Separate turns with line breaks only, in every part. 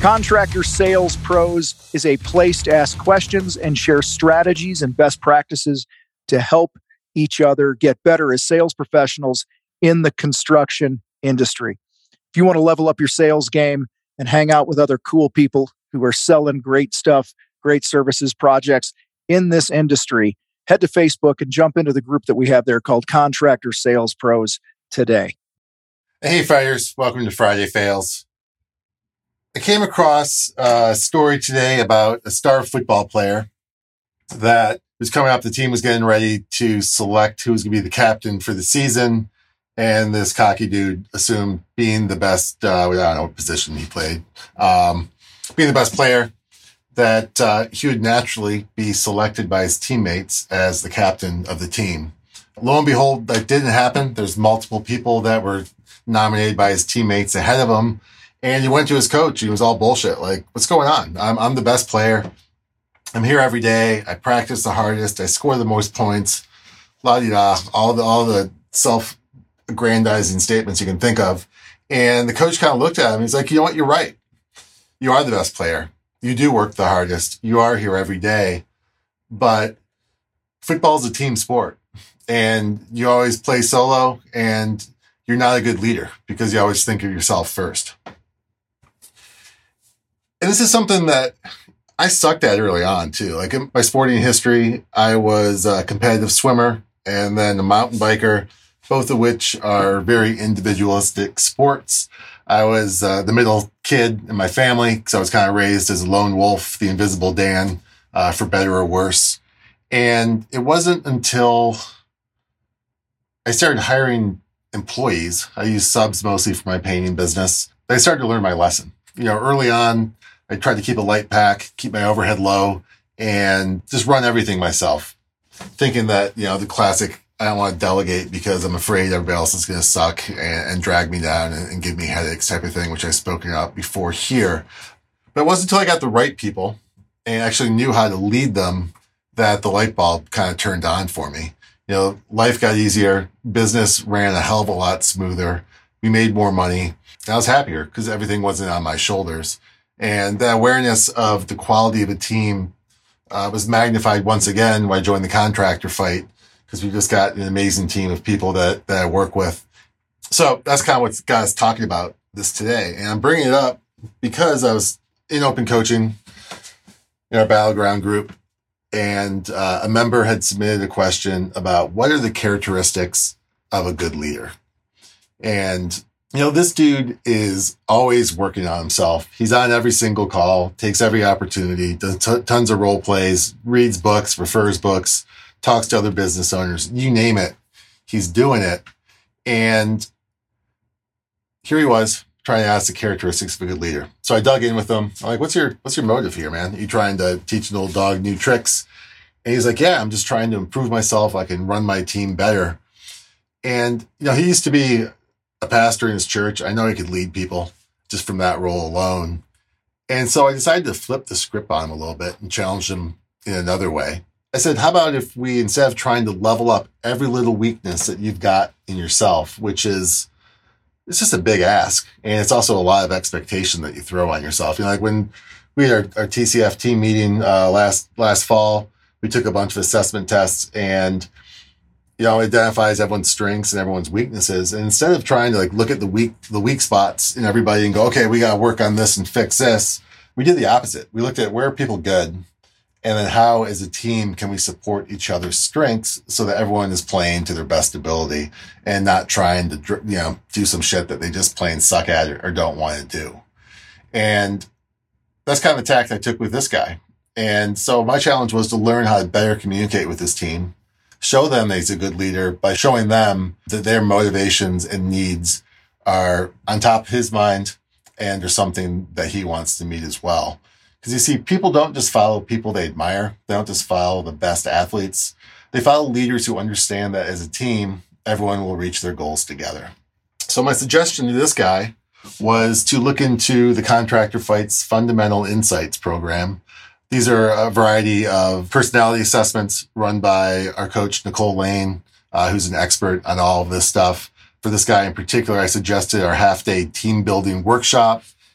Contractor Sales Pros is a place to ask questions and share strategies and best practices to help each other get better as sales professionals in the construction industry. If you want to level up your sales game and hang out with other cool people who are selling great stuff, great services, projects in this industry, head to Facebook and jump into the group that we have there called Contractor Sales Pros today.
Hey, Fighters. Welcome to Friday Fails. I came across a story today about a star football player that was coming up. The team was getting ready to select who was going to be the captain for the season. And this cocky dude assumed being the best, I don't know what position he played, being the best player, that he would naturally be selected by his teammates as the captain of the team. Lo and behold, that didn't happen. There's multiple people that were nominated by his teammates ahead of him. And he went to his coach. He was all bullshit. Like, what's going on? I'm the best player. I'm here every day. I practice the hardest. I score the most points. La-di-da. All the self-aggrandizing statements you can think of. And the coach kind of looked at him. He's like, you know what? You're right. You are the best player. You do work the hardest. You are here every day. But football is a team sport. And you always play solo. And you're not a good leader because you always think of yourself first. And this is something that I sucked at early on too. Like in my sporting history, I was a competitive swimmer and then a mountain biker, both of which are very individualistic sports. I was the middle kid in my family because I was kind of raised as a lone wolf, the invisible Dan, for better or worse. And it wasn't until I started hiring employees, I used subs mostly for my painting business, I started to learn my lesson. You know, early on, I tried to keep a light pack, keep my overhead low, and just run everything myself. Thinking that, you know, the classic, I don't want to delegate because I'm afraid everybody else is going to suck and drag me down and give me headaches type of thing, which I've spoken about before here. But it wasn't until I got the right people and actually knew how to lead them that the light bulb kind of turned on for me. You know, life got easier. Business ran a hell of a lot smoother. We made more money. I was happier because everything wasn't on my shoulders. And the awareness of the quality of a team was magnified once again when I joined the contractor fight because we just got an amazing team of people that I work with. So that's kind of what got us talking about this today. And I'm bringing it up because I was in open coaching in our Battleground group. And a member had submitted a question about what are the characteristics of a good leader? And, you know, this dude is always working on himself. He's on every single call, takes every opportunity, does tons of role plays, reads books, refers books, talks to other business owners, you name it. He's doing it. And here he was trying to ask the characteristics of a good leader. So I dug in with him. I'm like, what's your motive here, man? Are you trying to teach an old dog new tricks? And he's like, yeah, I'm just trying to improve myself. I can run my team better. And, you know, he used to be a pastor in his church. I know he could lead people just from that role alone. And so I decided to flip the script on him a little bit and challenge him in another way. I said, how about if we, instead of trying to level up every little weakness that you've got in yourself, which is, it's just a big ask. And it's also a lot of expectation that you throw on yourself. You know, like when we had our TCF team meeting last fall, we took a bunch of assessment tests and, you know, identifies everyone's strengths and everyone's weaknesses. And instead of trying to like look at the weak spots in everybody and go, okay, we got to work on this and fix this, we did the opposite. We looked at where are people good, and then how as a team can we support each other's strengths so that everyone is playing to their best ability and not trying to, you know, do some shit that they just plain suck at or don't want to do. And that's kind of the tact I took with this guy. And so my challenge was to learn how to better communicate with this team, show them that he's a good leader by showing them that their motivations and needs are on top of his mind and are something that he wants to meet as well. Because you see, people don't just follow people they admire. They don't just follow the best athletes. They follow leaders who understand that as a team, everyone will reach their goals together. So my suggestion to this guy was to look into the Contractor Fights Fundamental Insights program. These are a variety of personality assessments run by our coach, Nicole Lane, who's an expert on all of this stuff. For this guy in particular, I suggested our half-day team building workshop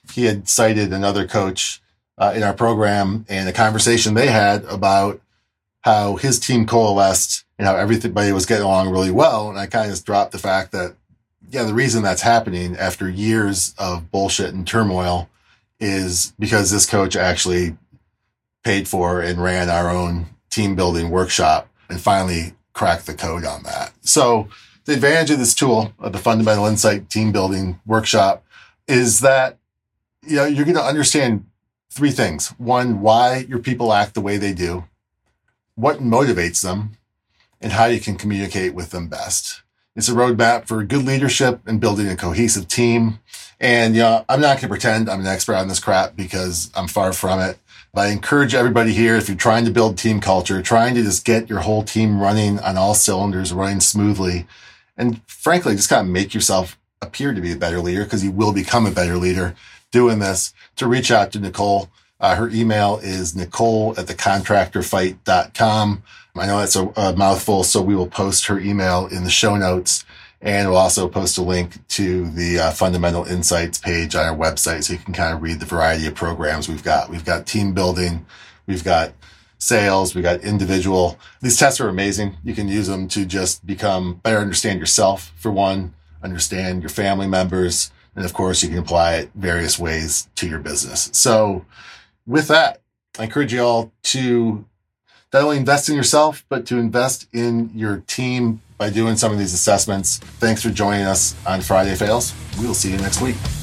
he had cited another coach in our program and a conversation they had about how his team coalesced and how everybody was getting along really well. And I kind of just dropped the fact that, yeah, the reason that's happening after years of bullshit and turmoil is because this coach actually paid for and ran our own team building workshop and finally cracked the code on that. So the advantage of this tool, of the Fundamental Insight Team Building Workshop, is that you're going to understand three things. One, why your people act the way they do, what motivates them, and how you can communicate with them best. It's a roadmap for good leadership and building a cohesive team. And I'm not going to pretend I'm an expert on this crap because I'm far from it. But I encourage everybody here, if you're trying to build team culture, trying to just get your whole team running on all cylinders, running smoothly, and frankly, just kind of make yourself appear to be a better leader, because you will become a better leader doing this, to reach out to Nicole. Her email is nicole@thecontractorfight.com. I know that's a mouthful, so we will post her email in the show notes. And we'll also post a link to the Fundamental Insights page on our website, so you can kind of read the variety of programs we've got. We've got team building, we've got sales, we've got individual. These tests are amazing. You can use them to just better understand yourself, for one, understand your family members, and of course, you can apply it various ways to your business. So with that, I encourage you all to not only invest in yourself, but to invest in your team by doing some of these assessments. Thanks for joining us on Friday Fails. We will see you next week.